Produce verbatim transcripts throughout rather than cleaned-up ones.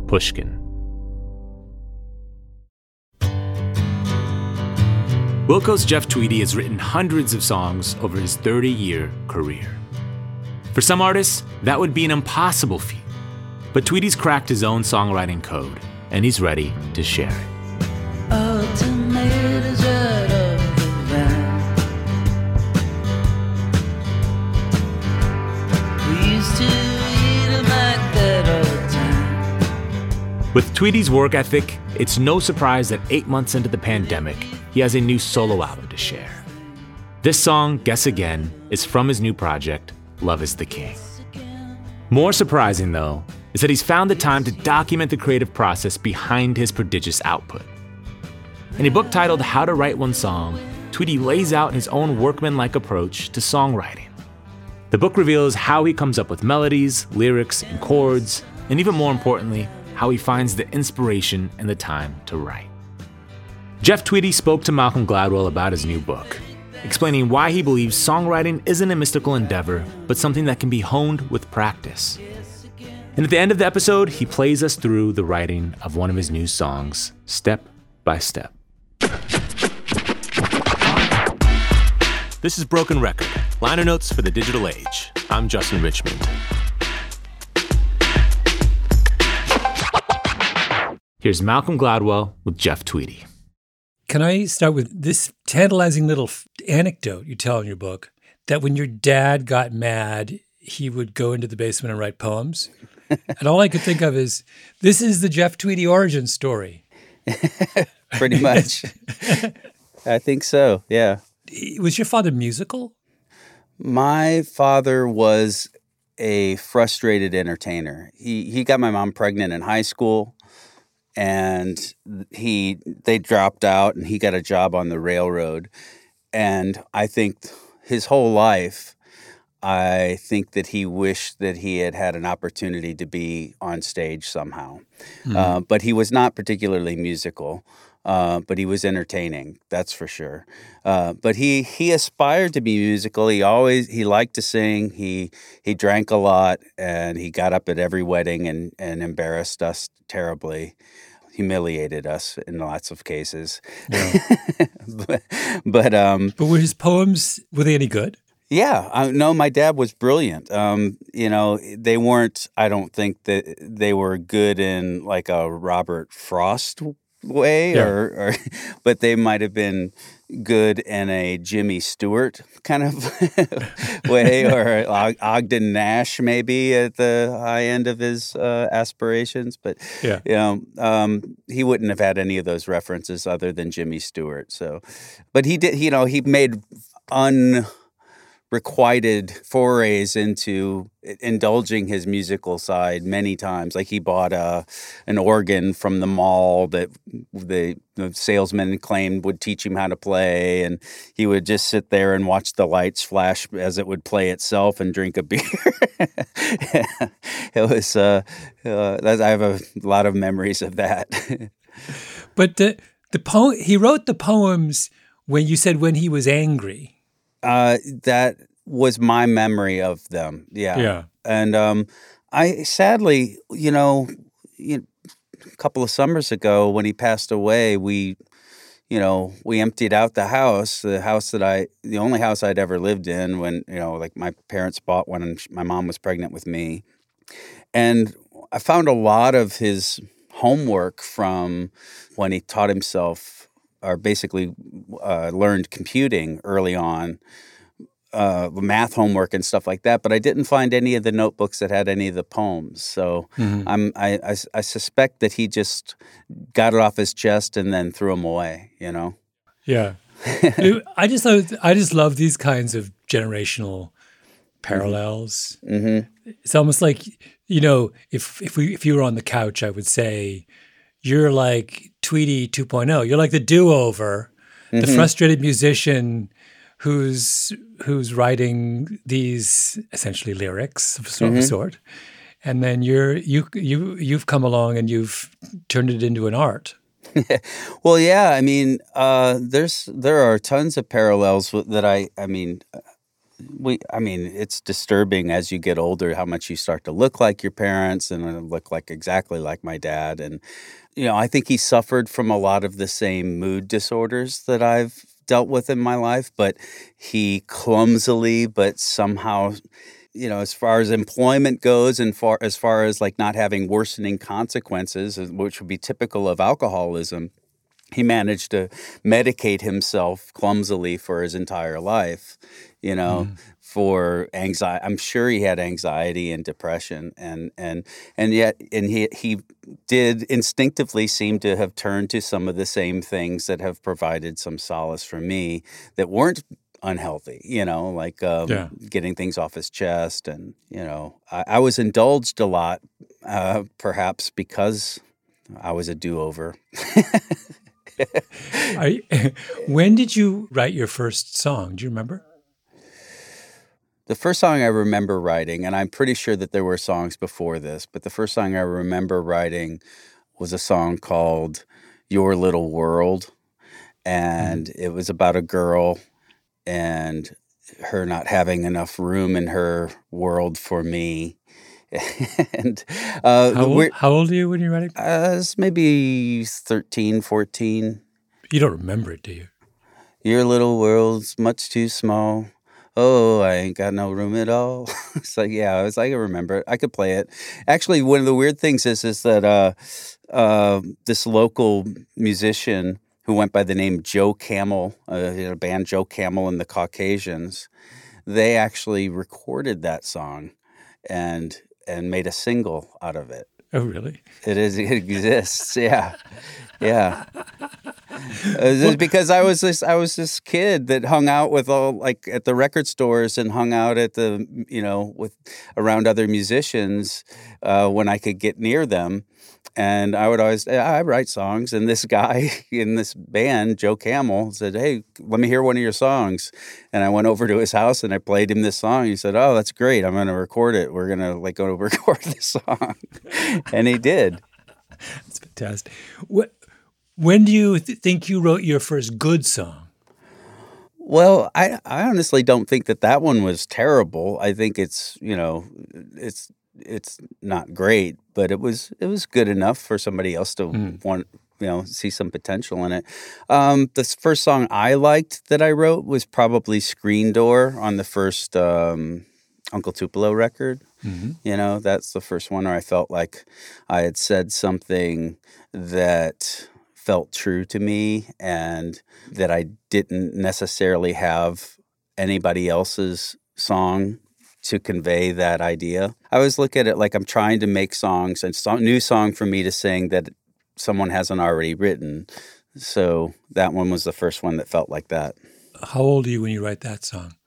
Pushkin. Wilco's Jeff Tweedy has written hundreds of songs over his thirty-year career. For some artists, that would be an impossible feat. But Tweedy's cracked his own songwriting code, and he's ready to share it. With Tweedy's work ethic, it's no surprise that eight months into the pandemic, he has a new solo album to share. This song, Guess Again, is from his new project, Love is the King. More surprising, though, is that he's found the time to document the creative process behind his prodigious output. In a book titled How to Write One Song, Tweedy lays out his own workman-like approach to songwriting. The book reveals how he comes up with melodies, lyrics, and chords, and even more importantly, how he finds the inspiration and the time to write. Jeff Tweedy spoke to Malcolm Gladwell about his new book, explaining why he believes songwriting isn't a mystical endeavor, but something that can be honed with practice. And at the end of the episode, he plays us through the writing of one of his new songs, step by step. This is Broken Record, liner notes for the digital age. I'm Justin Richmond. Here's Malcolm Gladwell with Jeff Tweedy. Can I start with this tantalizing little f- anecdote you tell in your book, that when your dad got mad, he would go into the basement and write poems? And all I could think of is, this is the Jeff Tweedy origin story. Pretty much. I think so, yeah. Was your father musical? My father was a frustrated entertainer. He he got my mom pregnant in high school. And he they dropped out, and he got a job on the railroad. And I think his whole life, I think that he wished that he had had an opportunity to be on stage somehow. Mm-hmm. Uh, but he was not particularly musical, uh, but he was entertaining, that's for sure. Uh, but he he aspired to be musical. He always he liked to sing. He he drank a lot, and he got up at every wedding and and embarrassed us terribly. Humiliated us in lots of cases. Yeah. but but, um, but were his poems, were they any good? Yeah. I, no, my dad was brilliant. Um, you know, they weren't, I don't think that they were good in like a Robert Frost way, yeah. or, or but they might have been good in a Jimmy Stewart kind of way, or Ogden Nash maybe at the high end of his uh, aspirations. But yeah. you know, um, he wouldn't have had any of those references other than Jimmy Stewart. So, but he did. You know, he made un. requited forays into indulging his musical side many times. Like he bought a, an organ from the mall that the, the salesman claimed would teach him how to play, and he would just sit there and watch the lights flash as it would play itself and drink a beer. It was, uh, uh, I have a lot of memories of that. But the, the po- he wrote the poems when you said when he was angry. Uh, that was my memory of them. Yeah. Yeah. And um, I sadly, you know, you know, a couple of summers ago when he passed away, we, you know, we emptied out the house, the house that I, the only house I'd ever lived in when, you know, like my parents bought one and my mom was pregnant with me. And I found a lot of his homework from when he taught himself or basically uh, learned computing early on, uh, math homework and stuff like that. But I didn't find any of the notebooks that had any of the poems. So mm-hmm. I'm, I, I, I suspect that he just got it off his chest and then threw them away, you know? Yeah. I just I just love these kinds of generational parallels. Mm-hmm. It's almost like, you know, if if we if you were on the couch, I would say, you're like Tweedy two point oh. You're like the do-over, mm-hmm. the frustrated musician who's who's writing these essentially lyrics of some mm-hmm. sort, and then you're you you you've come along and you've turned it into an art. Well, yeah. I mean, uh, there's there are tons of parallels that I I mean, we, I mean, it's disturbing as you get older how much you start to look like your parents and uh, look like exactly like my dad. And, you know, I think he suffered from a lot of the same mood disorders that I've dealt with in my life, but he clumsily, but somehow, you know, as far as employment goes and far as far as like not having worsening consequences, which would be typical of alcoholism, he managed to medicate himself clumsily for his entire life, you know, mm. for anxiety. I'm sure he had anxiety and depression, and and and yet, and he he did instinctively seem to have turned to some of the same things that have provided some solace for me that weren't unhealthy, you know, like um, yeah. getting things off his chest, and you know, I, I was indulged a lot, uh, perhaps because I was a do-over. I, when did you write your first song? Do you remember? The first song I remember writing, and I'm pretty sure that there were songs before this, but the first song I remember writing was a song called Your Little World, and mm. it was about a girl and her not having enough room in her world for me. and uh, how, old, how old are you when you're writing? I was maybe thirteen, fourteen. You don't remember it, do you? Your little world's much too small. Oh, I ain't got no room at all. It's like, yeah, I was like, I remember it. I could play it. Actually, one of the weird things is, is that uh, uh, this local musician who went by the name Joe Camel, uh, a band Joe Camel and the Caucasians, they actually recorded that song and and made a single out of it. Oh, really? It is. It exists. Yeah, yeah. Well, because I was this, I was this kid that hung out with all like at the record stores and hung out at the, you know, with around other musicians uh, when I could get near them. And I would always, I write songs. And this guy in this band, Joe Camel, said, "Hey, let me hear one of your songs." And I went over to his house and I played him this song. He said, "Oh, that's great. I'm going to record it. We're going to like go to record this song." And he did. That's fantastic. What, when do you th- think you wrote your first good song? Well, I, I honestly don't think that that one was terrible. I think it's, you know, it's, it's not great, but it was it was good enough for somebody else to mm. want, you know, see some potential in it. Um, the first song I liked that I wrote was probably Screen Door on the first um, Uncle Tupelo record. Mm-hmm. You know, that's the first one where I felt like I had said something that felt true to me and that I didn't necessarily have anybody else's song to convey that idea. I always look at it like I'm trying to make songs, and a new song for me to sing that someone hasn't already written. So that one was the first one that felt like that. How old are you when you write that song?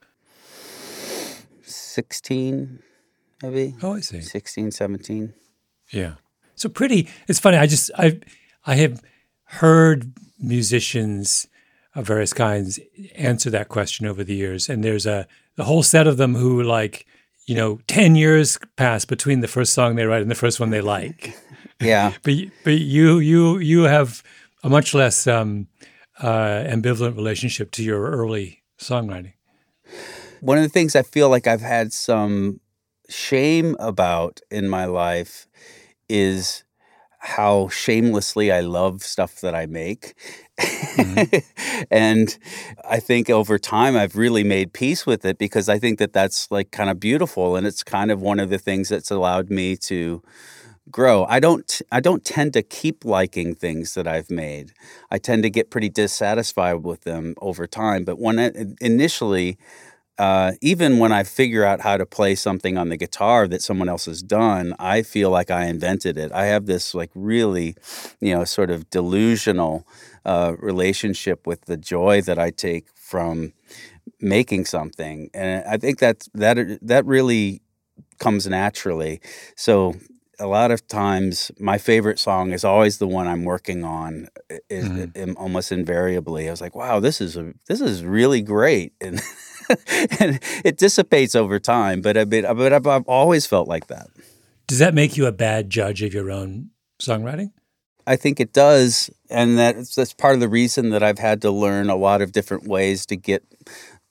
sixteen, maybe. Oh, I see. sixteen, seventeen. Yeah. So pretty, it's funny. I just, I, I have heard musicians of various kinds answer that question over the years. And there's a, a whole set of them who like, you know, ten years pass between the first song they write and the first one they like. Yeah. but but you you you have a much less um, uh, ambivalent relationship to your early songwriting. One of the things I feel like I've had some shame about in my life is how shamelessly I love stuff that I make. Mm-hmm. And I think over time I've really made peace with it because I think that that's like kind of beautiful, and it's kind of one of the things that's allowed me to grow. I don't I don't tend to keep liking things that I've made. I tend to get pretty dissatisfied with them over time, but when I, initially Uh, even when I figure out how to play something on the guitar that someone else has done, I feel like I invented it. I have this like really, you know, sort of delusional uh, relationship with the joy that I take from making something, and I think that's that that really comes naturally. So a lot of times, my favorite song is always the one I'm working on. Is, mm-hmm. Almost invariably, I was like, "Wow, this is a, this is really great," and and it dissipates over time. But I but I've, I've always felt like that. Does that make you a bad judge of your own songwriting? I think it does, and that's that's part of the reason that I've had to learn a lot of different ways to get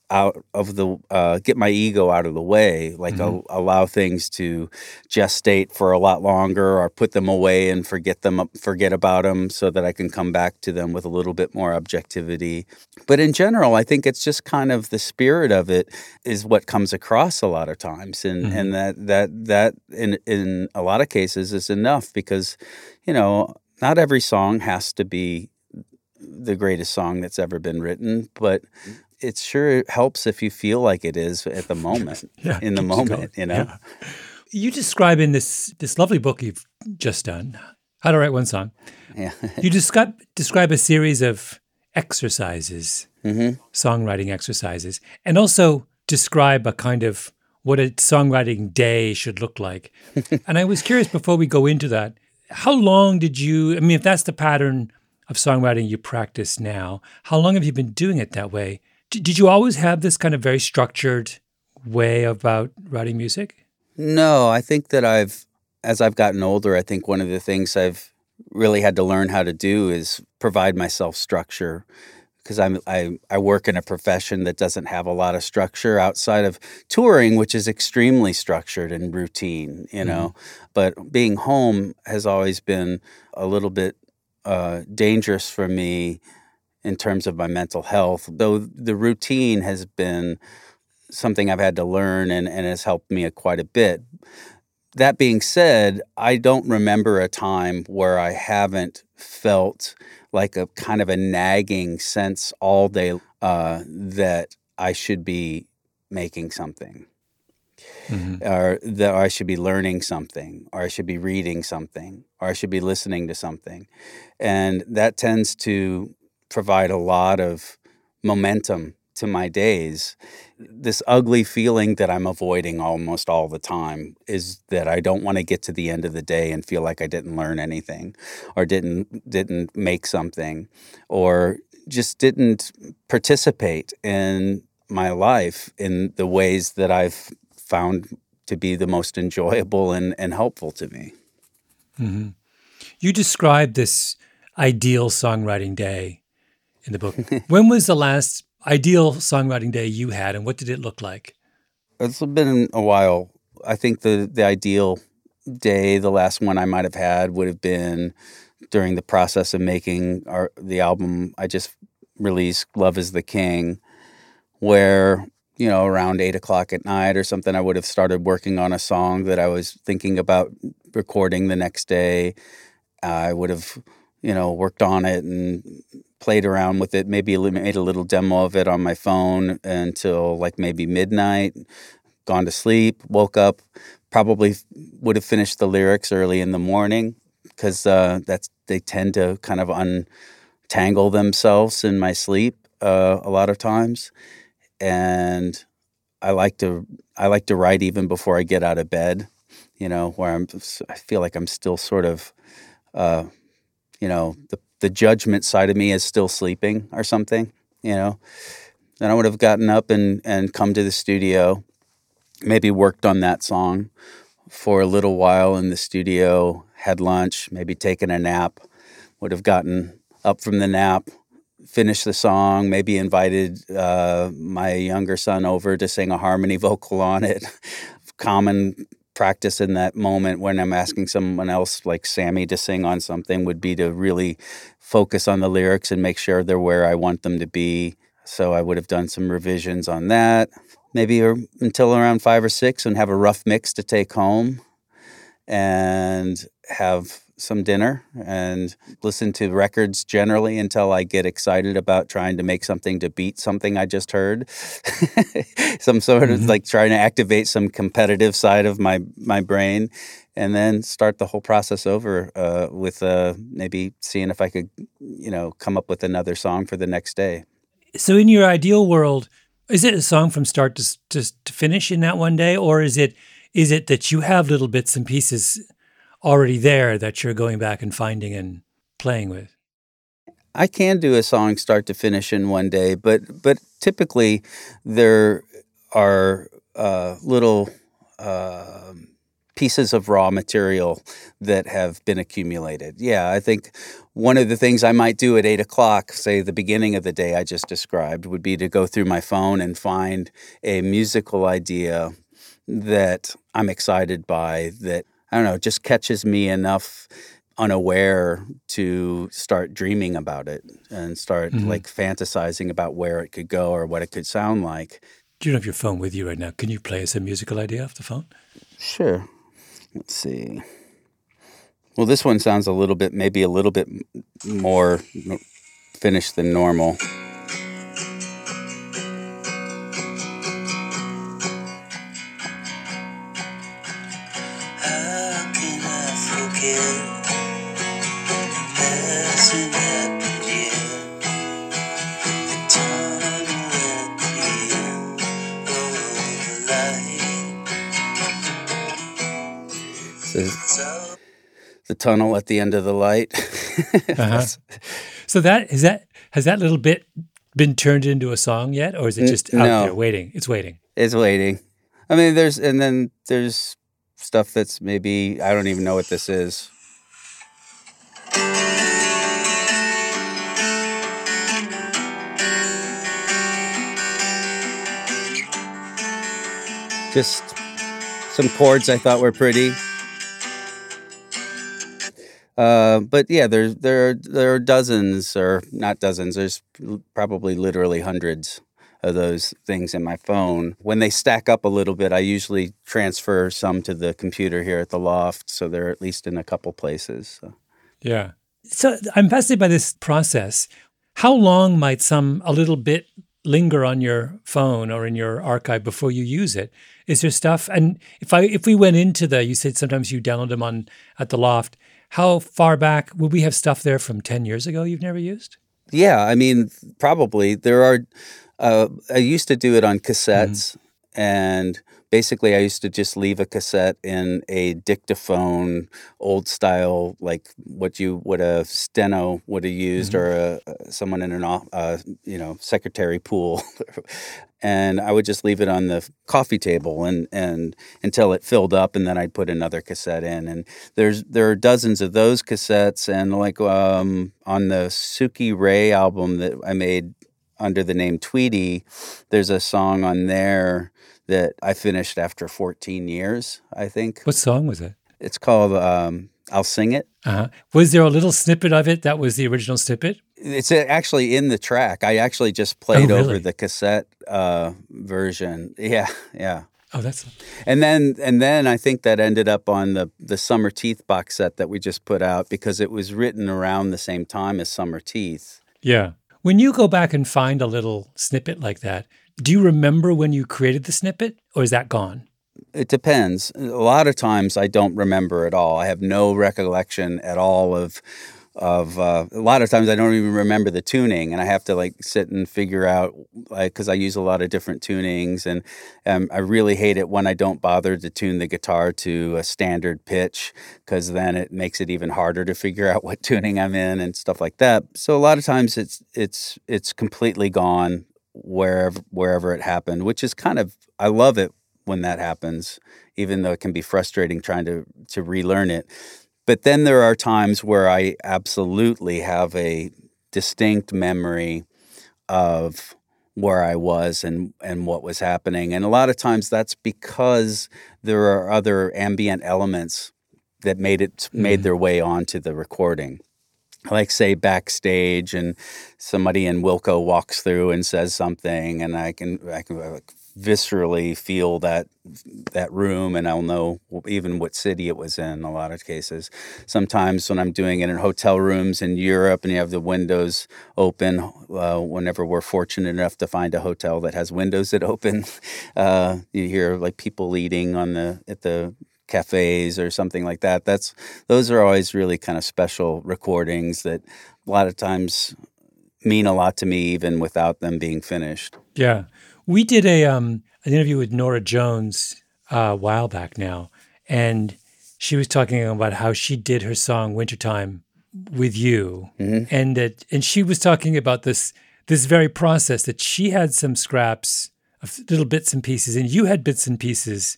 out of the uh, get my ego out of the way, like Mhm. al- allow things to gestate for a lot longer, or put them away and forget them, up- forget about them, so that I can come back to them with a little bit more objectivity. But in general, I think it's just kind of the spirit of it is what comes across a lot of times, and Mhm. and that that that in in a lot of cases is enough, because you know not every song has to be the greatest song that's ever been written, but it sure helps if you feel like it is at the moment, Yeah, in the keeps you going. moment, you know? Yeah. You describe in this this lovely book you've just done, How to Write One Song. Yeah. You describe describe a series of exercises, hmm songwriting exercises, and also describe a kind of what a songwriting day should look like. And I was curious before we go into that, how long did you, I mean, if that's the pattern of songwriting you practice now, how long have you been doing it that way? D- did you always have this kind of very structured way about writing music? No, I think that I've, as I've gotten older, I think one of the things I've really had to learn how to do is provide myself structure, because I'm I, I work in a profession that doesn't have a lot of structure outside of touring, which is extremely structured and routine, you know. But being home has always been a little bit uh, dangerous for me in terms of my mental health, though the routine has been something I've had to learn, and, and has helped me a, quite a bit. That being said, I don't remember a time where I haven't felt like a kind of a nagging sense all day uh, that I should be making something, Mm-hmm. or that I should be learning something, or I should be reading something, or I should be listening to something. And that tends to provide a lot of momentum to my days. This ugly feeling that I'm avoiding almost all the time is that I don't want to get to the end of the day and feel like I didn't learn anything, or didn't didn't make something, or just didn't participate in my life in the ways that I've found to be the most enjoyable and, and helpful to me. Mm-hmm. You describe this ideal songwriting day in the book. When was the last ideal songwriting day you had, and what did it look like? It's been a while. I think the, the ideal day, the last one I might have had, would have been during the process of making our the album I just released, Love is the King, where, you know, around eight o'clock at night or something, I would have started working on a song that I was thinking about recording the next day. I would have, you know, worked on it and played around with it, maybe made a little demo of it on my phone until like maybe midnight, gone to sleep, woke up, probably would have finished the lyrics early in the morning, because uh, that's they tend to kind of untangle themselves in my sleep uh, a lot of times. And I like to I like to write even before I get out of bed, you know, where I'm I feel like I'm still sort of uh, you know, the the judgment side of me is still sleeping or something, you know. Then I would have gotten up and and come to the studio, maybe worked on that song for a little while in the studio, had lunch, maybe taken a nap, would have gotten up from the nap, finished the song, maybe invited uh, my younger son over to sing a harmony vocal on it. Common practice in that moment when I'm asking someone else like Sammy to sing on something would be to really focus on the lyrics and make sure they're where I want them to be. So I would have done some revisions on that, maybe until around five or six, and have a rough mix to take home and have some dinner and listen to records generally until I get excited about trying to make something to beat something I just heard. Some sort of Mm-hmm. like trying to activate some competitive side of my, my brain, and then start the whole process over uh, with uh, maybe seeing if I could, you know, come up with another song for the next day. So, in your ideal world, is it a song from start to, to to finish in that one day, or is it is it that you have little bits and pieces already there that you're going back and finding and playing with? I can do a song start to finish in one day, but but typically there are uh, little uh, pieces of raw material that have been accumulated. Yeah, I think one of the things I might do at eight o'clock, say the beginning of the day I just described, would be to go through my phone and find a musical idea that I'm excited by, that, I don't know, just catches me enough unaware to start dreaming about it and start mm-hmm. like fantasizing about where it could go or what it could sound like. Do you have your phone with you right now? Can you play us a musical idea off the phone? Sure. Let's see. Well, this one sounds a little bit, maybe a little bit more finished than normal. How can I forget? Hasn't happened yet. The tunnel at the end of the light. So, the tunnel at the end of the light. uh-huh. So that is that has that little bit been turned into a song yet, or is it just out no. there waiting? It's waiting. It's waiting. I mean, there's and then there's stuff that's maybe I don't even know what this is. Just some chords I thought were pretty. Uh, but yeah, there's there are, there are dozens, or not dozens. There's probably literally hundreds of those things in my phone. When they stack up a little bit, I usually transfer some to the computer here at the loft, so they're at least in a couple places. So. Yeah. So I'm fascinated by this process. How long might some a little bit linger on your phone or in your archive before you use it? Is there stuff? And if I if we went into the, you said sometimes you download them on at the loft. How far back would we have stuff there from ten years ago you've never used? Yeah, I mean, probably. There are, uh, I used to do it on cassettes, mm-hmm. and basically I used to just leave a cassette in a dictaphone, old style, like what you what a steno would have used, mm-hmm. or a, someone in an, uh, you know, secretary pool. And I would just leave it on the coffee table and, and until it filled up, and then I'd put another cassette in. And there's there are dozens of those cassettes, and like um, on the Suki Ray album that I made under the name Tweedy, there's a song on there that I finished after fourteen years, I think. What song was it? It's called um, I'll Sing It. Uh-huh. Was there a little snippet of it that was the original snippet? It's actually in the track. I actually just played oh, really? over the cassette uh, version. Yeah, yeah. Oh, that's. And then, and then I think that ended up on the the Summer Teeth box set that we just put out, because it was written around the same time as Summer Teeth. Yeah. When you go back and find a little snippet like that, do you remember when you created the snippet, or is that gone? It depends. A lot of times I don't remember at all. I have no recollection at all of. Of uh, a lot of times I don't even remember the tuning, and I have to like sit and figure out, like, because I use a lot of different tunings, and um, I really hate it when I don't bother to tune the guitar to a standard pitch, because then it makes it even harder to figure out what tuning I'm in and stuff like that. So a lot of times it's it's it's completely gone wherever wherever it happened, which is kind of, I love it when that happens, even though it can be frustrating trying to to relearn it. But then there are times where I absolutely have a distinct memory of where I was and, and what was happening. And a lot of times that's because there are other ambient elements that made it mm-hmm. made their way onto the recording. Like, say, backstage, and somebody in Wilco walks through and says something, and I can I can like, viscerally feel that that room, and I'll know even what city it was in a lot of cases. Sometimes when I'm doing it in hotel rooms in Europe and you have the windows open, uh, whenever we're fortunate enough to find a hotel that has windows that open, uh, you hear like people eating on the at the cafes or something like that. That's those are always really kind of special recordings that a lot of times mean a lot to me even without them being finished. Yeah. We did a um, an interview with Norah Jones uh, a while back now, and she was talking about how she did her song "Wintertime" with you, mm-hmm. and that, and she was talking about this this very process that she had some scraps of little bits and pieces, and you had bits and pieces,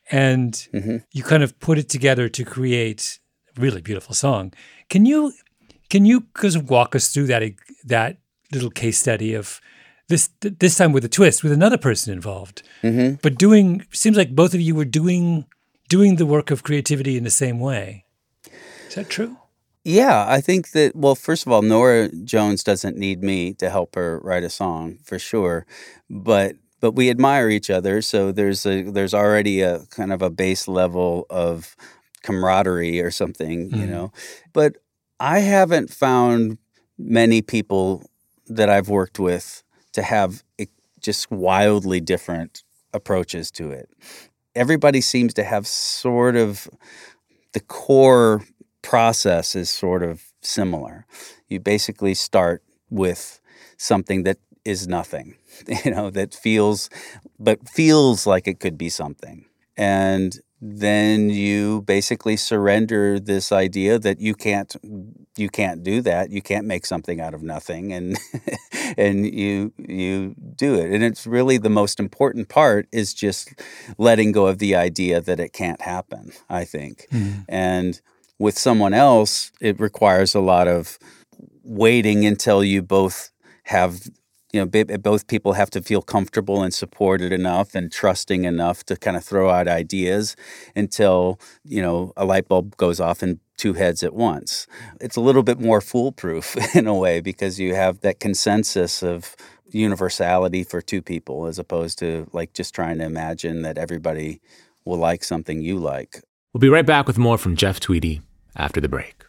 and Mm-hmm. you kind of put it together to create a really beautiful song. Can you can you just walk us through that that little case study of this this time with a twist, with another person involved, Mm-hmm. but doing seems like both of you were doing doing the work of creativity in the same way. Is that true? Yeah, I think that, well, first of all, Norah Jones doesn't need me to help her write a song, for sure. But but we admire each other, so there's a there's already a kind of a base level of camaraderie or something, you Mhm. know. But I haven't found many people that I've worked with to have e- just wildly different approaches to it. Everybody seems to have sort of the core process is sort of similar. You basically start with something that is nothing, you know, that feels, but feels like it could be something. And then you basically surrender this idea that you can't, you can't do that. You can't make something out of nothing, and and you you do it. And it's really the most important part is just letting go of the idea that it can't happen, I think. Mhm. And with someone else, it requires a lot of waiting until you both have, you know, b- both people have to feel comfortable and supported enough and trusting enough to kind of throw out ideas until, you know, a light bulb goes off in two heads at once. It's a little bit more foolproof in a way because you have that consensus of universality for two people as opposed to like just trying to imagine that everybody will like something you like. We'll be right back with more from Jeff Tweedy after the break.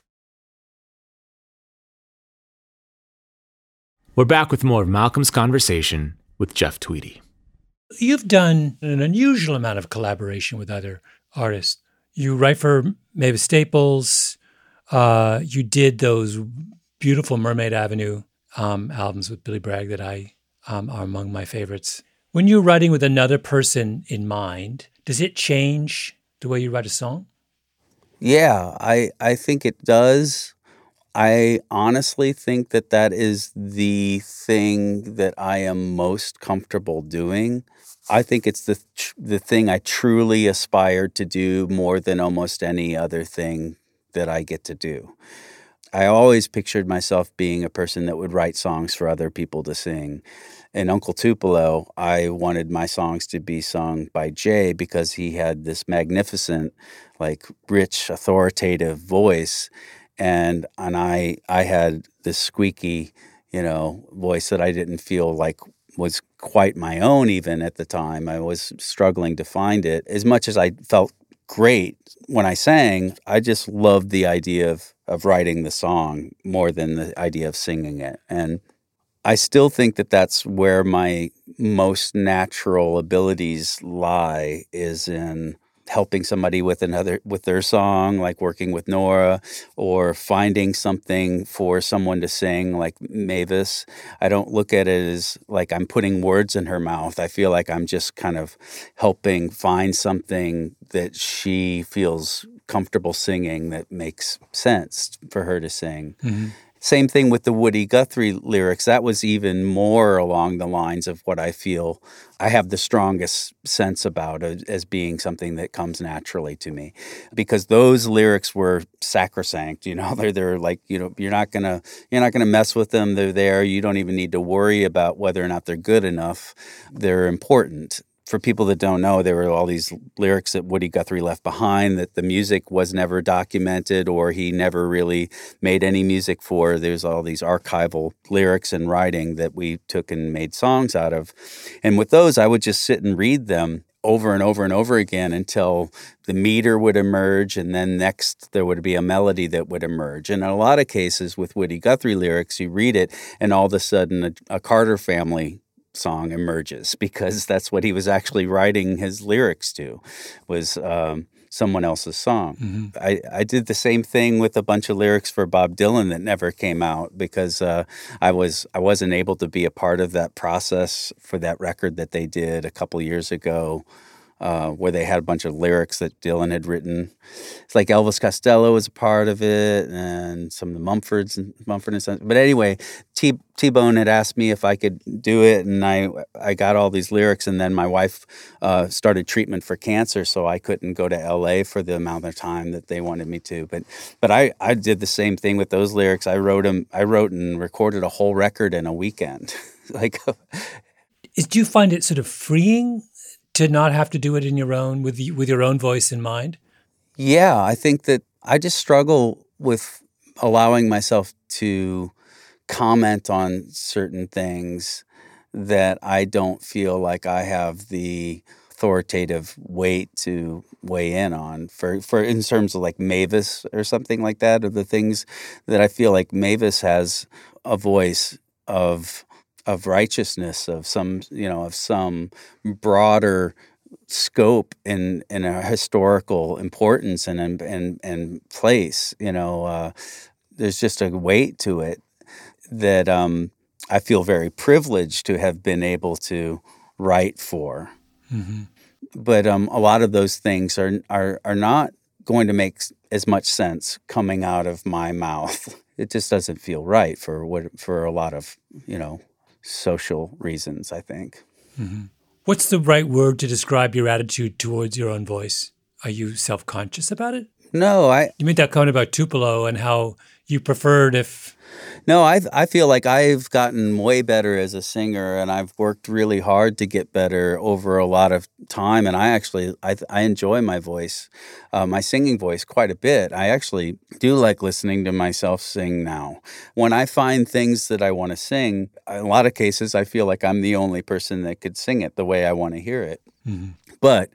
We're back with more of Malcolm's conversation with Jeff Tweedy. You've done an unusual amount of collaboration with other artists. You write for Mavis Staples. Uh, you did those beautiful Mermaid Avenue um, albums with Billy Bragg that I um, are among my favorites. When you're writing with another person in mind, does it change the way you write a song? Yeah, I I think it does. I honestly think that that is the thing that I am most comfortable doing. I think it's the tr- the thing I truly aspired to do more than almost any other thing that I get to do. I always pictured myself being a person that would write songs for other people to sing. In Uncle Tupelo, I wanted my songs to be sung by Jay because he had this magnificent, like rich, authoritative voice. And and I I had this squeaky, you know, voice that I didn't feel like was quite my own even at the time. I was struggling to find it. As much as I felt great when I sang, I just loved the idea of of writing the song more than the idea of singing it. And I still think that that's where my most natural abilities lie, is in helping somebody with another with their song, like working with Norah, or finding something for someone to sing, like Mavis. I don't look at it as like I'm putting words in her mouth. I feel like I'm just kind of helping find something that she feels comfortable singing that makes sense for her to sing. Mm-hmm. Same thing with the Woody Guthrie lyrics. That was even more along the lines of what I feel I have the strongest sense about it as being something that comes naturally to me. Because those lyrics were sacrosanct, you know, they're they're like, you know, you're not gonna you're not gonna mess with them. They're there. You don't even need to worry about whether or not they're good enough. They're important. For people that don't know, there were all these lyrics that Woody Guthrie left behind that the music was never documented or he never really made any music for. There's all these archival lyrics and writing that we took and made songs out of. And with those, I would just sit and read them over and over and over again until the meter would emerge, and then next there would be a melody that would emerge. And in a lot of cases with Woody Guthrie lyrics, you read it and all of a sudden a, a Carter Family song emerges, because that's what he was actually writing his lyrics to, was um, someone else's song. Mm-hmm. I, I did the same thing with a bunch of lyrics for Bob Dylan that never came out because uh, I was I wasn't able to be a part of that process for that record that they did a couple years ago. uh, where they had a bunch of lyrics that Dylan had written. It's like Elvis Costello was a part of it, and some of the Mumfords and Mumford and Sons. But anyway, T T-Bone had asked me if I could do it, and I I got all these lyrics, and then my wife uh, started treatment for cancer, so I couldn't go to L A for the amount of time that they wanted me to. But but I, I did the same thing with those lyrics. I wrote them. I wrote and recorded a whole record in a weekend. like, Is, do you find it sort of freeing to not have to do it in your own with the, with your own voice in mind? Yeah, I think that I just struggle with allowing myself to comment on certain things that I don't feel like I have the authoritative weight to weigh in on for, for in terms of like Mavis or something like that, or the things that I feel like Mavis has a voice of of righteousness, of some, you know, of some broader scope in in a historical importance and and and, and place. You know, uh, there's just a weight to it that um, I feel very privileged to have been able to write for. Mm-hmm. But um, a lot of those things are are are not going to make as much sense coming out of my mouth. It just doesn't feel right for what for a lot of, you know, social reasons, I think. Mm-hmm. What's the right word to describe your attitude towards your own voice? Are you self-conscious about it? No, I... You made that comment about Tupelo and how you preferred if... No, I I feel like I've gotten way better as a singer, and I've worked really hard to get better over a lot of time. And I actually, I, I enjoy my voice, uh, my singing voice quite a bit. I actually do like listening to myself sing now. When I find things that I want to sing, in a lot of cases, I feel like I'm the only person that could sing it the way I want to hear it. Mm-hmm. But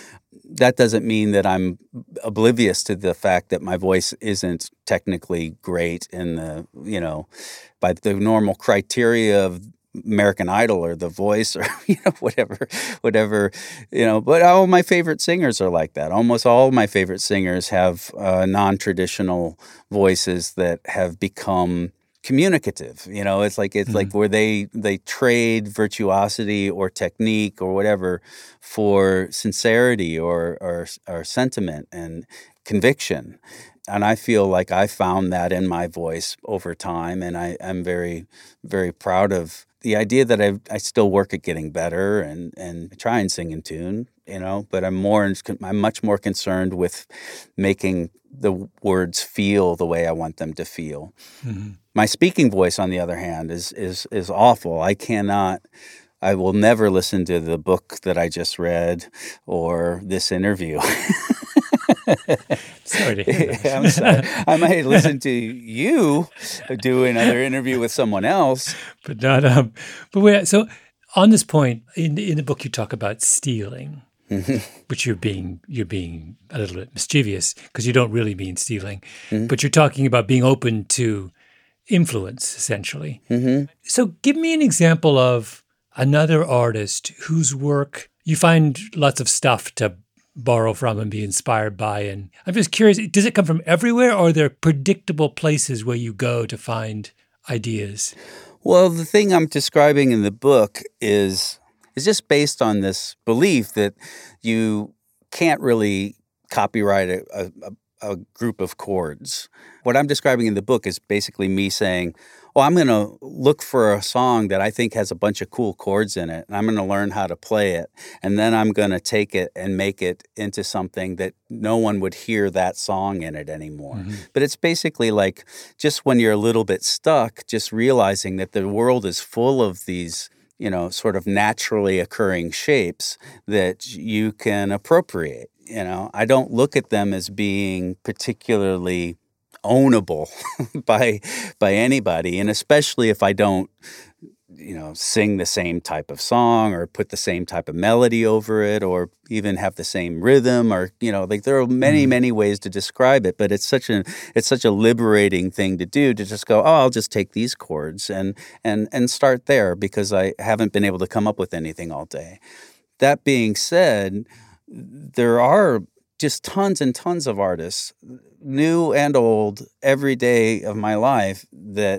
that doesn't mean that I'm oblivious to the fact that my voice isn't technically great in the, you know, by the normal criteria of American Idol or The Voice or, you know, whatever, whatever, you know. But all my favorite singers are like that. Almost all my favorite singers have uh, non-traditional voices that have become communicative. You know, it's like it's mm-hmm. like where they they trade virtuosity or technique or whatever for sincerity or or, or sentiment and conviction. And I feel like I found that in my voice over time, and I am very, very proud of the idea that I I still work at getting better and and try and sing in tune, you know. But I'm more I'm much more concerned with making the words feel the way I want them to feel. Mm-hmm. My speaking voice, on the other hand, is is is awful. I cannot. I will never listen to the book that I just read or this interview. Sorry to hear that. I'm sorry. I might listen to you do another interview with someone else, but not. Um, but wait, so on this point, in in the book, you talk about stealing, mm-hmm. which you're being you're being a little bit mischievous because you don't really mean stealing, mm-hmm. but you're talking about being open to influence, essentially. Mm-hmm. So, give me an example of another artist whose work you find lots of stuff to borrow from and be inspired by. And I'm just curious, does it come from everywhere, or are there predictable places where you go to find ideas? Well, the thing I'm describing in the book is is just based on this belief that you can't really copyright a, a, a group of chords. What I'm describing in the book is basically me saying, oh, I'm going to look for a song that I think has a bunch of cool chords in it, and I'm going to learn how to play it, and then I'm going to take it and make it into something that no one would hear that song in it anymore. Mm-hmm. But it's basically like just when you're a little bit stuck, just realizing that the world is full of these, you know, sort of naturally occurring shapes that you can appropriate. You know, I don't look at them as being particularly ownable by by anybody, and especially if I don't, you know, sing the same type of song or put the same type of melody over it or even have the same rhythm, or, you know, like there are many, many ways to describe it, but it's such a it's such a liberating thing to do, to just go, oh, I'll just take these chords and and and start there because I haven't been able to come up with anything all day. That being said, there are just tons and tons of artists, new and old, every day of my life, that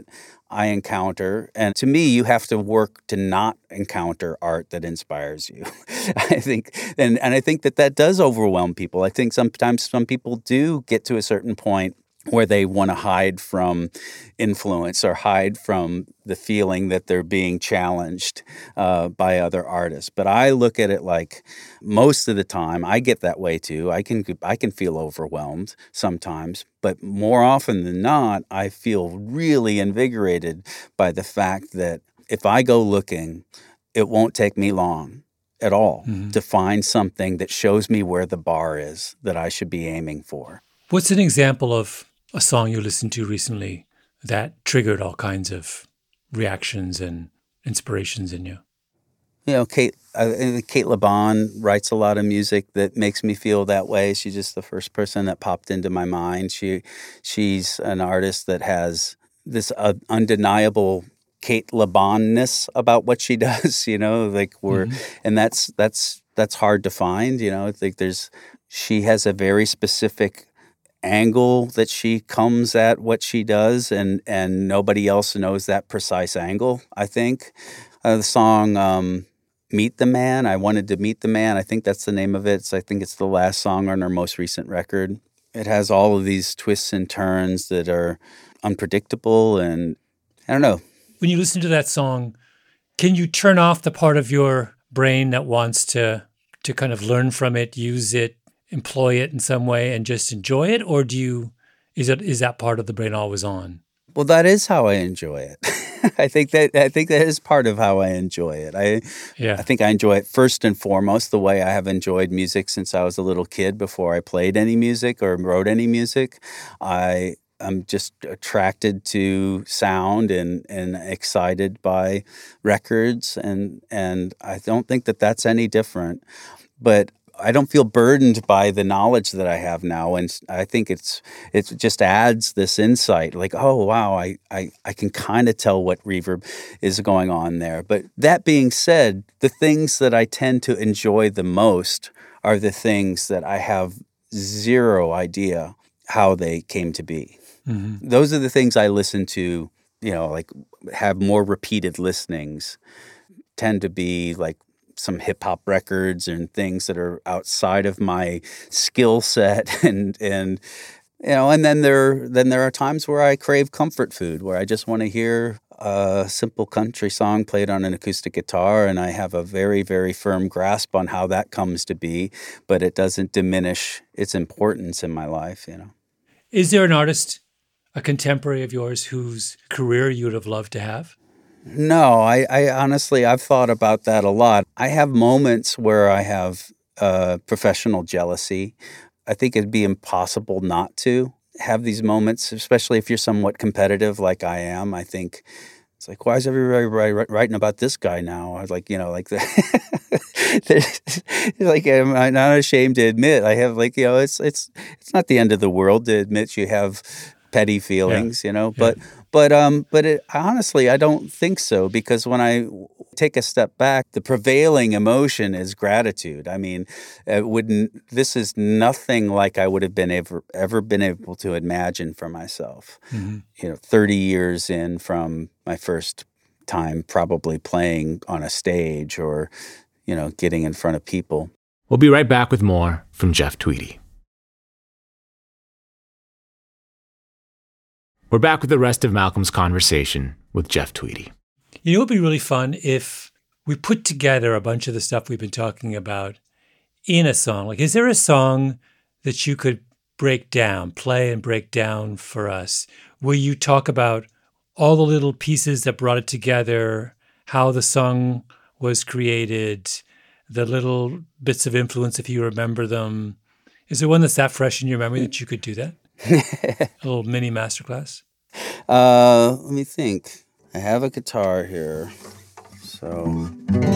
I encounter. And to me, you have to work to not encounter art that inspires you. I think, and, and I think that that does overwhelm people. I think sometimes some people do get to a certain point where they want to hide from influence or hide from the feeling that they're being challenged uh, by other artists. But I look at it like most of the time, I get that way too. I can I can feel overwhelmed sometimes, but more often than not, I feel really invigorated by the fact that if I go looking, it won't take me long at all mm-hmm. to find something that shows me where the bar is that I should be aiming for. What's an example of a song you listened to recently that triggered all kinds of reactions and inspirations in you? You know, Kate uh, Kate LeBon writes a lot of music that makes me feel that way. She's just the first person that popped into my mind. She she's an artist that has this uh, undeniable Kate LeBon-ness about what she does. You know, like we're mm-hmm. and that's that's that's hard to find. You know, I think there's she has a very specific angle that she comes at what she does, and and nobody else knows that precise angle. I think uh, the song um, "Meet the Man." I wanted to meet the man. I think that's the name of it. So I think it's the last song on her most recent record. It has all of these twists and turns that are unpredictable, and I don't know. When you listen to that song, can you turn off the part of your brain that wants to to kind of learn from it, use it, employ it in some way, and just enjoy it, or do you is it is that part of the brain always on? Well, that is how I enjoy it. I think that I think that is part of how I enjoy it. I yeah. I think I enjoy it first and foremost the way I have enjoyed music since I was a little kid. Before I played any music or wrote any music, I am just attracted to sound and and excited by records, and and I don't think that that's any different. But I don't feel burdened by the knowledge that I have now, and I think it's it just adds this insight. Like, oh wow, I I, I can kind of tell what reverb is going on there. But that being said, the things that I tend to enjoy the most are the things that I have zero idea how they came to be. Mm-hmm. Those are the things I listen to. You know, like have more repeated listenings. Tend to be like some hip hop records and things that are outside of my skill set, and and you know, and then there then there are times where I crave comfort food, where I just want to hear a simple country song played on an acoustic guitar, and I have a very very firm grasp on how that comes to be, but it doesn't diminish its importance in my life. You know, is there an artist, a contemporary of yours, whose career you would have loved to have? No, I, I honestly, I've thought about that a lot. I have moments where I have uh, professional jealousy. I think it'd be impossible not to have these moments, especially if you're somewhat competitive like I am. I think it's like, why is everybody writing about this guy now? I was like, you know, like, the like I'm not ashamed to admit I have like, you know, it's it's it's not the end of the world to admit you have petty feelings, yeah. you know, but, yeah. but, um, but it, honestly, I don't think so, because when I take a step back, the prevailing emotion is gratitude. I mean, it wouldn't, this is nothing like I would have been ever, ever been able to imagine for myself, mm-hmm. you know, thirty years in from my first time probably playing on a stage or, you know, getting in front of people. We'll be right back with more from Jeff Tweedy. We're back with the rest of Malcolm's conversation with Jeff Tweedy. You know, it would be really fun if we put together a bunch of the stuff we've been talking about in a song. Like, is there a song that you could break down, play and break down for us, where you talk about all the little pieces that brought it together, how the song was created, the little bits of influence, if you remember them? Is there one that's that fresh in your memory that you could do that? A little mini masterclass? Uh, let me think. I have a guitar here. So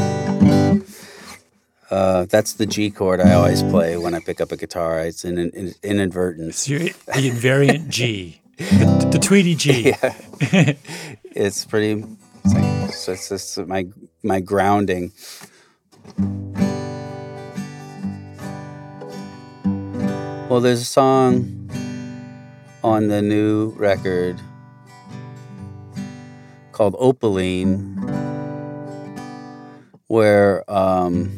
uh, that's the G chord I always play when I pick up a guitar. It's an in, in, inadvertence. So you're the invariant G. The, the Tweedy G. Yeah. It's pretty, it's, like, it's, it's, it's my, my grounding. Well, there's a song on the new record called Opaline, where um,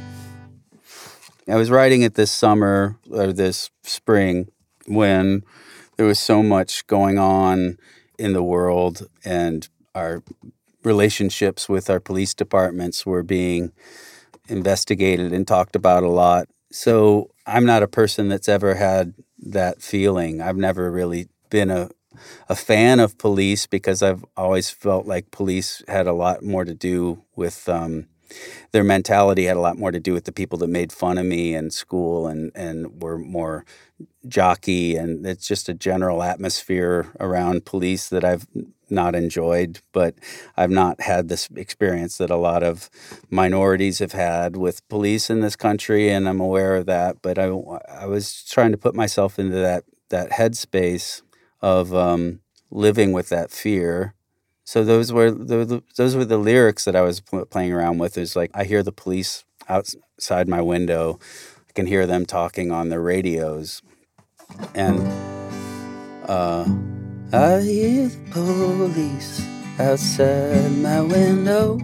I was writing it this summer or this spring when there was so much going on in the world, and our relationships with our police departments were being investigated and talked about a lot. So I'm not a person that's ever had that feeling. I've never really been a a fan of police because I've always felt like police had a lot more to do with um, their mentality had a lot more to do with the people that made fun of me in school and, and were more jockey, and it's just a general atmosphere around police that I've not enjoyed. But I've not had this experience that a lot of minorities have had with police in this country, and I'm aware of that. But I, I was trying to put myself into that, that headspace of um, living with that fear. So those were the, those were the lyrics that I was pl- playing around with. Is like, I hear the police outside my window. I can hear them talking on the radios. And uh, I hear the police outside my window.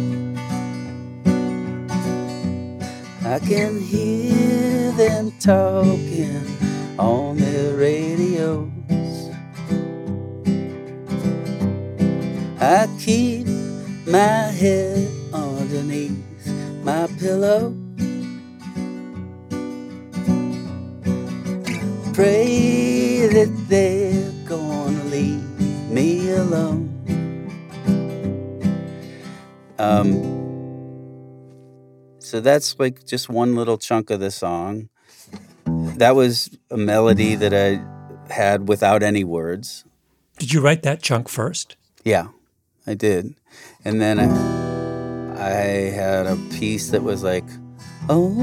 I can hear them talking on their radios. I keep my head underneath my pillow. Pray that they're gonna leave me alone. Um, so that's like just one little chunk of the song. That was a melody that I had without any words. Did you write that chunk first? Yeah, I did. And then I, I had a piece that was like, oh,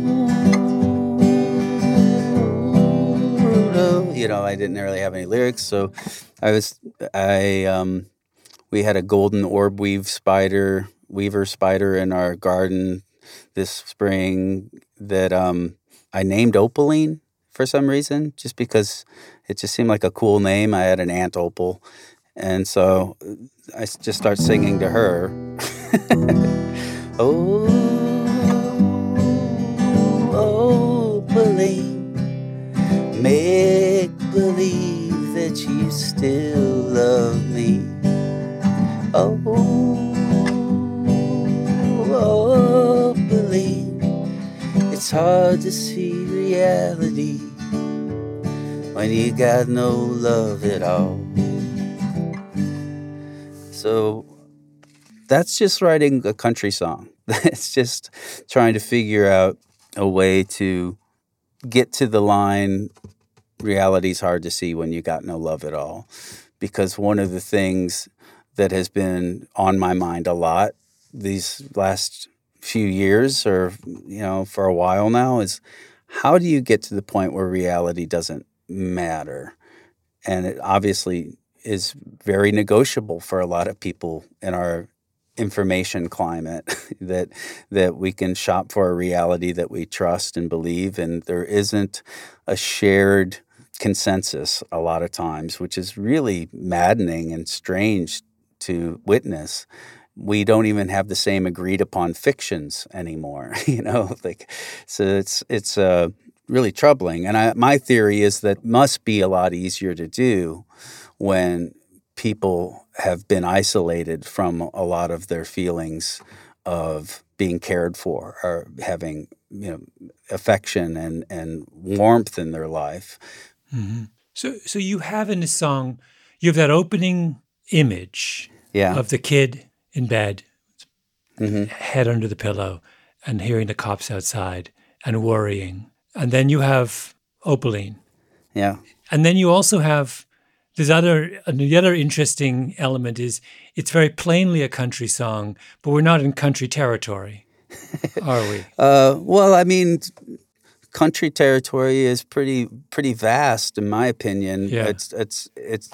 you know, I didn't really have any lyrics. So I was, I, um, we had a golden orb weave spider, weaver spider in our garden this spring that um, I named Opaline for some reason, just because it just seemed like a cool name. I had an Aunt Opal. And so I just start singing to her. Oh, Opaline, make believe that you still love me. Oh, Opaline, it's hard to see reality when you got no love at all. So that's just writing a country song. It's just trying to figure out a way to get to the line, reality's hard to see when you got no love at all. Because one of the things that has been on my mind a lot these last few years, or, you know, for a while now, is how do you get to the point where reality doesn't matter? And it obviously is very negotiable for a lot of people in our information climate, that that we can shop for a reality that we trust and believe, and there isn't a shared consensus a lot of times, which is really maddening and strange to witness. We don't even have the same agreed upon fictions anymore, you know, like, so it's it's uh, really troubling. And I, my theory is that must be a lot easier to do when people have been isolated from a lot of their feelings of being cared for, or having, you know, affection and, and warmth in their life. Mm-hmm. So, so you have in this song, you have that opening image yeah. of the kid in bed, mm-hmm. head under the pillow, and hearing the cops outside and worrying. And then you have Opaline. Yeah. And then you also have this other, the other interesting element is it's very plainly a country song, but we're not in country territory, are we? uh, well, I mean, country territory is pretty pretty vast, in my opinion. Yeah. It's it's it's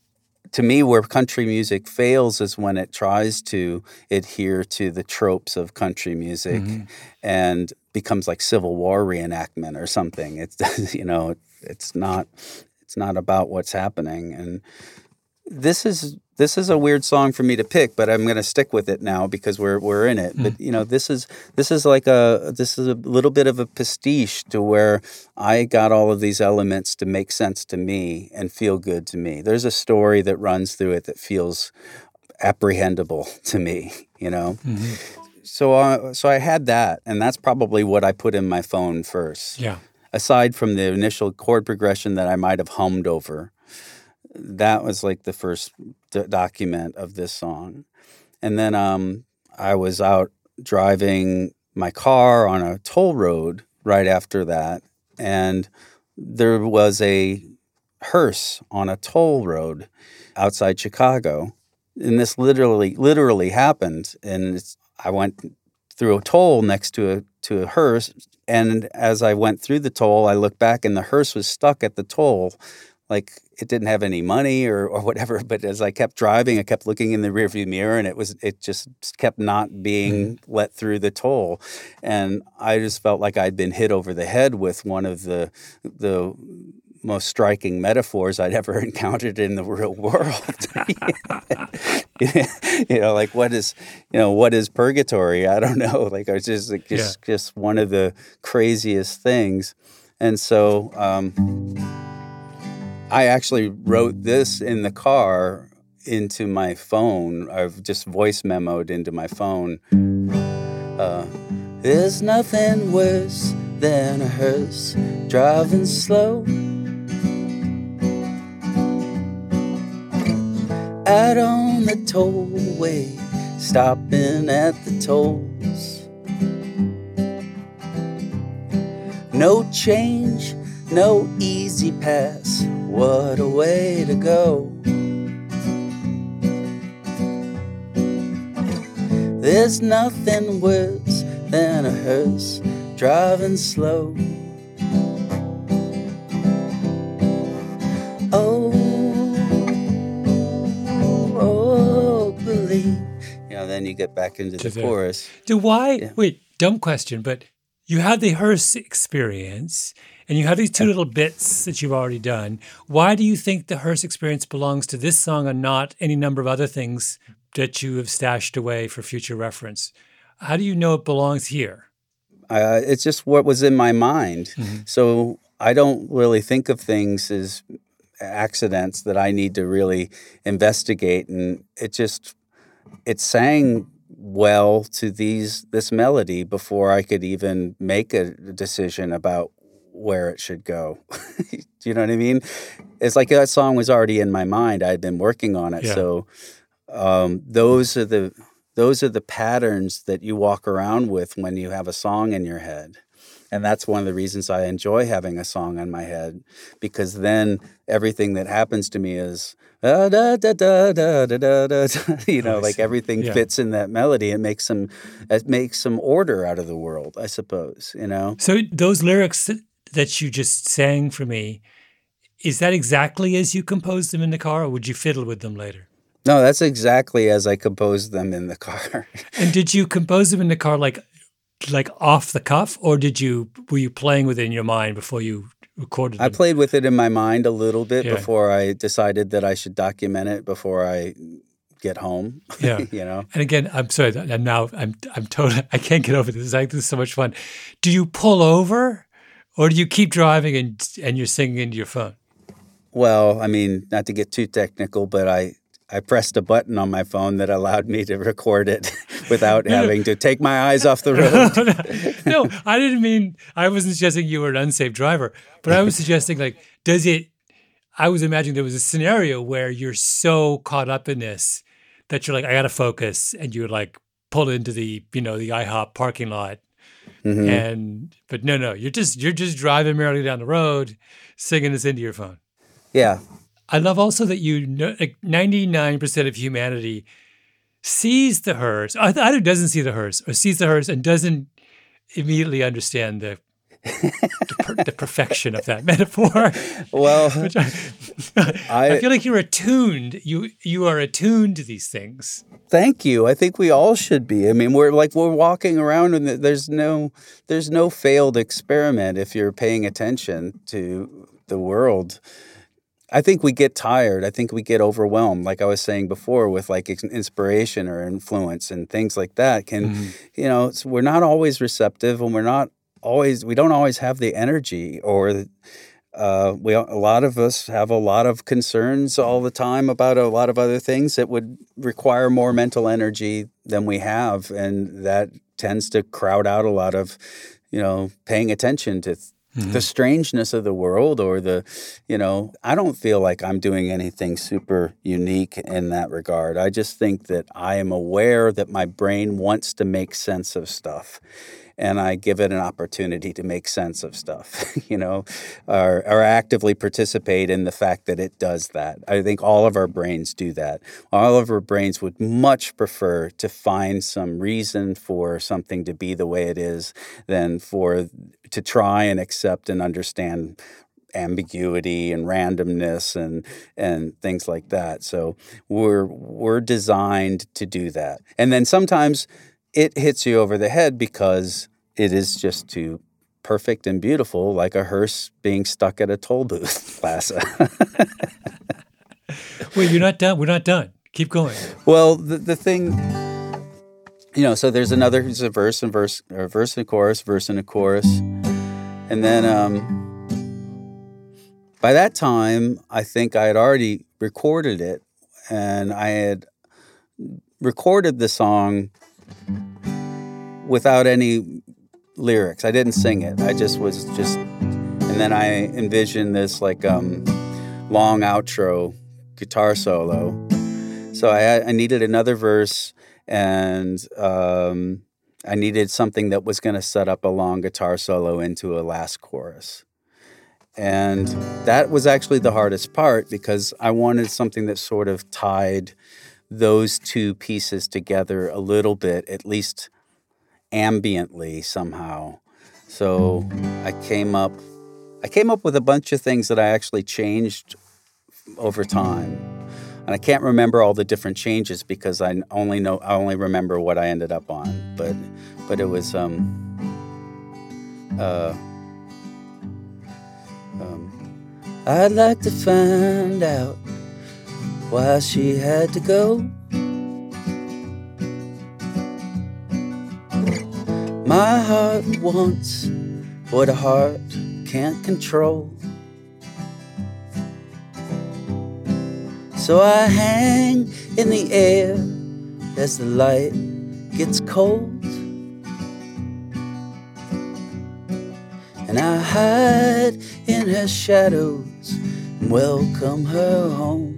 to me, where country music fails is when it tries to adhere to the tropes of country music, mm-hmm. and becomes like Civil War reenactment or something. It's, you know, it's not it's not about what's happening. And this is this is a weird song for me to pick, but I'm going to stick with it now because we're we're in it. Mm. But you know, this is this is like a this is a little bit of a pastiche to where I got all of these elements to make sense to me and feel good to me. There's a story that runs through it that feels apprehendable to me, you know. Mm-hmm. So uh, so I had that, and that's probably what I put in my phone first. Yeah. Aside from the initial chord progression that I might have hummed over. That was like the first d- document of this song. And then um, I was out driving my car on a toll road right after that. And there was a hearse on a toll road outside Chicago. And this literally, literally happened. And it's, I went through a toll next to a, to a hearse. And as I went through the toll, I looked back and the hearse was stuck at the toll. Like it didn't have any money or, or whatever, but as I kept driving, I kept looking in the rearview mirror, and it was it just kept not being let through the toll, and I just felt like I'd been hit over the head with one of the the most striking metaphors I'd ever encountered in the real world. You know, like what is you know what is purgatory? I don't know. Like it's just like, just yeah. just one of the craziest things, and so. Um, I actually wrote this in the car into my phone. I've just voice memoed into my phone. Uh, There's nothing worse than a hearse driving slow out on the tollway, stopping at the tolls. No change, no easy pass. What a way to go. There's nothing worse than a hearse driving slow. Oh, oh, believe. You know, then you get back into the, the chorus. Do why? Yeah. Wait, dumb question, but you had the hearse experience. And you have these two little bits that you've already done. Why do you think the hearse experience belongs to this song and not any number of other things that you have stashed away for future reference? How do you know it belongs here? Uh, it's just what was in my mind. Mm-hmm. So I don't really think of things as accidents that I need to really investigate. And it just, it sang well to these this melody before I could even make a decision about where it should go. Do you know what I mean? It's like that song was already in my mind. I'd been working on it. Yeah. So um, those are the those are the patterns that you walk around with when you have a song in your head. And that's one of the reasons I enjoy having a song in my head, because then everything that happens to me is da da da da da da da da. You know, like everything yeah. fits in that melody. It makes some it makes some order out of the world, I suppose. You know. So those lyrics that you just sang for me, is that exactly as you composed them in the car, or would you fiddle with them later? No, that's exactly as I composed them in the car. And did you compose them in the car like like off the cuff, or did you were you playing with it in your mind before you recorded them? I played with it in my mind a little bit yeah. before I decided that I should document it before I get home. Yeah, you know. And again, I'm sorry. I'm now. I'm. I'm totally. I can't get over this. I think this is so much fun. Do you pull over? Or do you keep driving and and you're singing into your phone? Well, I mean, not to get too technical, but I, I pressed a button on my phone that allowed me to record it without no, having no. to take my eyes off the road. No, I didn't mean, I wasn't suggesting you were an unsafe driver, but I was suggesting like, does it, I was imagining there was a scenario where you're so caught up in this that you're like, I got to focus, and you would like pull into the, you know, the IHOP parking lot. Mm-hmm. And but no, no, you're just you're just driving merrily down the road, singing this into your phone. Yeah, I love also that you know like ninety-nine percent of humanity sees the hearse, either doesn't see the hearse or sees the hearse and doesn't immediately understand the the, per, the perfection of that metaphor. Well, I, I, I feel like you're attuned. You you are attuned to these things. Thank you. I think we all should be. I mean, we're like we're walking around, and there's no there's no failed experiment if you're paying attention to the world. I think we get tired. I think we get overwhelmed, like I was saying before, with like inspiration or influence and things like that. Can mm-hmm. you know? It's, we're not always receptive, and we're not always. We don't always have the energy, or uh, we. A lot of us have a lot of concerns all the time about a lot of other things that would require more mental energy than we have, and that tends to crowd out a lot of, you know, paying attention to. Mm-hmm. The strangeness of the world, or the, you know, I don't feel like I'm doing anything super unique in that regard. I just think that I am aware that my brain wants to make sense of stuff, and I give it an opportunity to make sense of stuff, you know, or, or actively participate in the fact that it does that. I think all of our brains do that. All of our brains would much prefer to find some reason for something to be the way it is than for to try and accept and understand ambiguity and randomness and and things like that. So we're we're designed to do that. And then sometimes it hits you over the head because it is just too perfect and beautiful, like a hearse being stuck at a toll booth plaza. Wait, you're not done. We're not done. Keep going. Well, the the thing, you know, so there's another, there's a verse and verse, or verse and a chorus, verse and a chorus. And then um, by that time, I think I had already recorded it, and I had recorded the song without any lyrics. I didn't sing it. I just was just, and then I envisioned this like um, long outro guitar solo. So I, I needed another verse, and um, I needed something that was going to set up a long guitar solo into a last chorus. And that was actually the hardest part, because I wanted something that sort of tied those two pieces together a little bit, at least ambiently somehow. So I came up I came up with a bunch of things that I actually changed over time. And I can't remember all the different changes because I only know I only remember what I ended up on. But but it was um uh um I'd like to find out why she had to go. My heart wants what a heart can't control. So I hang in the air as the light gets cold, and I hide in her shadows and welcome her home.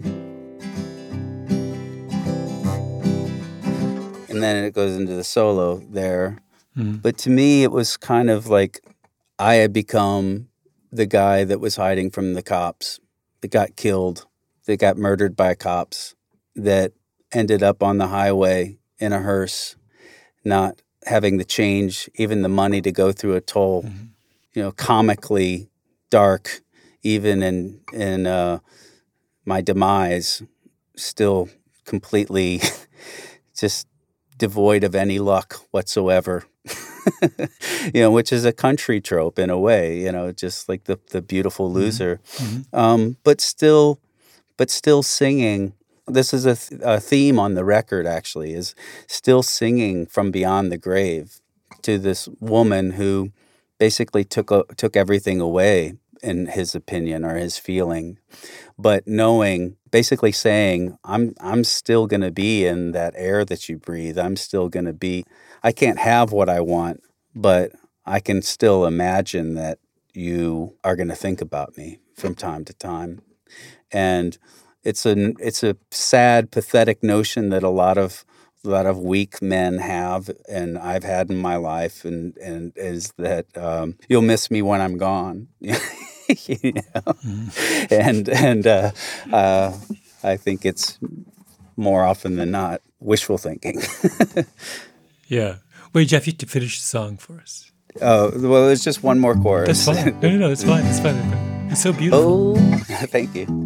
And then it goes into the solo there. Mm-hmm. But to me, it was kind of like I had become the guy that was hiding from the cops, that got killed, that got murdered by cops, that ended up on the highway in a hearse, not having the change, even the money to go through a toll. Mm-hmm. You know, comically dark, even in in uh, my demise, still completely just devoid of any luck whatsoever. You know, which is a country trope in a way, you know, just like the, the beautiful loser. Mm-hmm. Um, but still, but still singing. This is a, th- a theme on the record, actually, is still singing from beyond the grave to this woman who basically took a, took everything away, in his opinion or his feeling, but knowing, basically saying, I'm I'm still going to be in that air that you breathe. I'm still going to be, I can't have what I want, but I can still imagine that you are going to think about me from time to time. And it's a, it's a sad, pathetic notion that a lot of a lot of weak men have, and I've had in my life, and, and is that um, you'll miss me when I'm gone. You know? Mm. And and uh, uh, I think it's more often than not wishful thinking. Yeah. Wait, Jeff, you have to finish the song for us. Oh, well, there's just one more chorus. That's fine. No, no, no, it's fine. It's fine. It's so beautiful. Oh, thank you.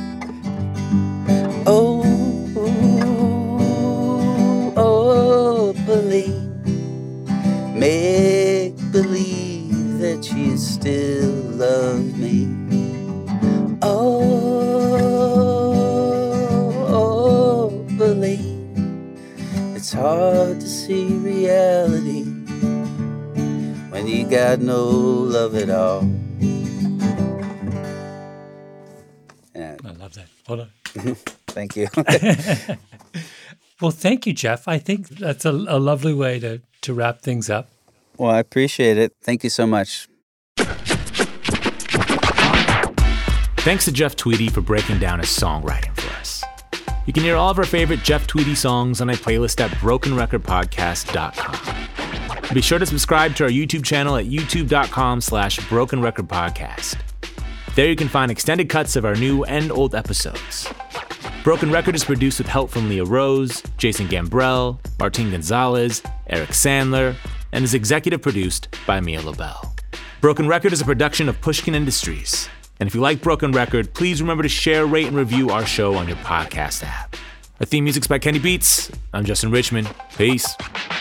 Oh, oh, believe, make believe that you still love me. Oh, got no love at all. Yeah. I love that. Hold on. Thank you. Well, thank you, Jeff. I think that's a, a lovely way to, to wrap things up. Well, I appreciate it. Thank you so much. Thanks to Jeff Tweedy for breaking down his songwriting for us. You can hear all of our favorite Jeff Tweedy songs on a playlist at broken record podcast dot com. Be sure to subscribe to our YouTube channel at youtube.com slash broken record podcast. There you can find extended cuts of our new and old episodes. Broken Record is produced with help from Leah Rose, Jason Gambrell, Martin Gonzalez, Eric Sandler, and is executive produced by Mia LaBelle. Broken Record is a production of Pushkin Industries. And if you like Broken Record, please remember to share, rate, and review our show on your podcast app. Our theme music's by Kenny Beats. I'm Justin Richmond. Peace.